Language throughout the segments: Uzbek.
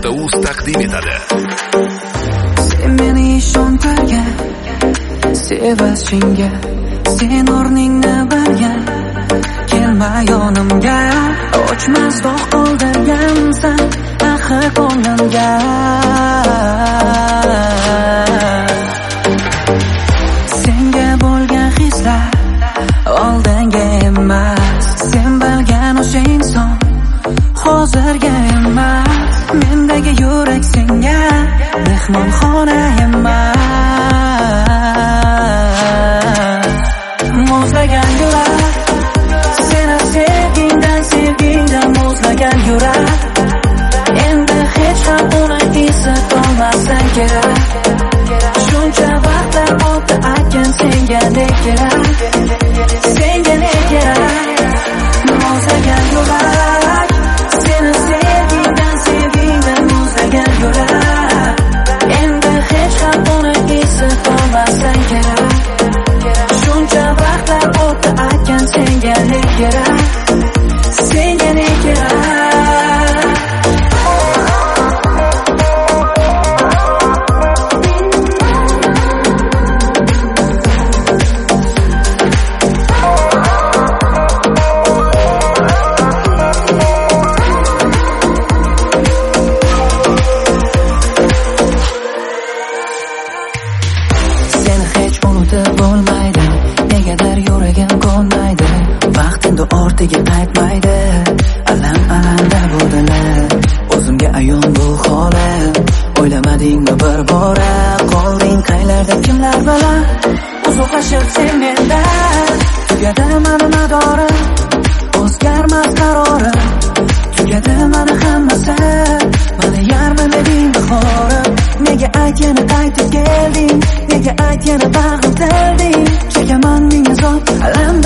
muzfm.uz taqdim etadi. Sen meni ishontirgan sevashingga, sen o'rningni bilgan, kelma yonimga, o'chmas dog' qoldirgansan axir ko'nglimga. Senga bo'lgan hislar oldinga emas, sen bilgan o'sha inson hozirga emas. Mendagi yurak senga mehmonxona emas. Muzlagan yurak, seni sevgingdan muzlagan yurak. Endi hech ham uni eslatolmassan kerak. Shuncha vaqtlar o'tdi aytgan senga ne kerak, senga ne kerak. Muzlagan yurak, seni sevgingdan muzlagan yurak. Endi hech ham uni eslatolmassan kerak. Shuncha vaqtlar o'tdi aytgan senga ne kerak, senga ne kerak. Bo'lmaydi, negadir yuragim ko'nmaydi. Vaqtingda ortiga qaytmaydi, alam-alamda bo'ldilar. O'zimga ayon bu holat, o'ylamadingmi bir bora? Qolding qaylarda kimlar bilan, uzoqlashib sen mendan. Tugadi mani madorim, o'zgarmas qarorim. Tugadi mani hammasi, mani yarmilading bahorim. Nega ayt yana qaytib kelding, nega ayt yana bag'rim tilding. Chekaman ming azob alam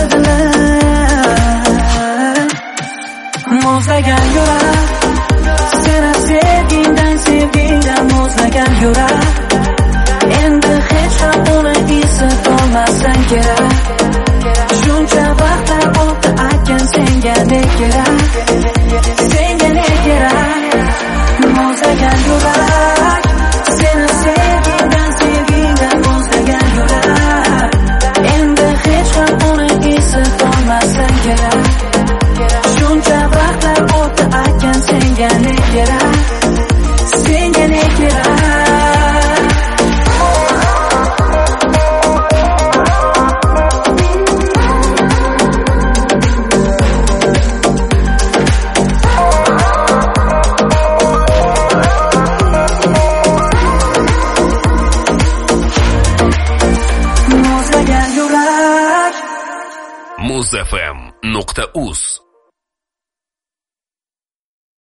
dedilar. Muzlagan yurak, seni sevgingdan muzlagan yurak. Endi hech ham uni eslatolmassan kerak. Shuncha vaqtlar o'tdi aytgan senga ne kerak, senga ne kerak. Muzlagan yurak, seni sevgingdan muzlagan yurak. Endi hech ham uni eslatolmassan kerak. Shuncha vaqtlar o'tdi aytgan senga ne kerak, senga ne kerak. muzfm.uz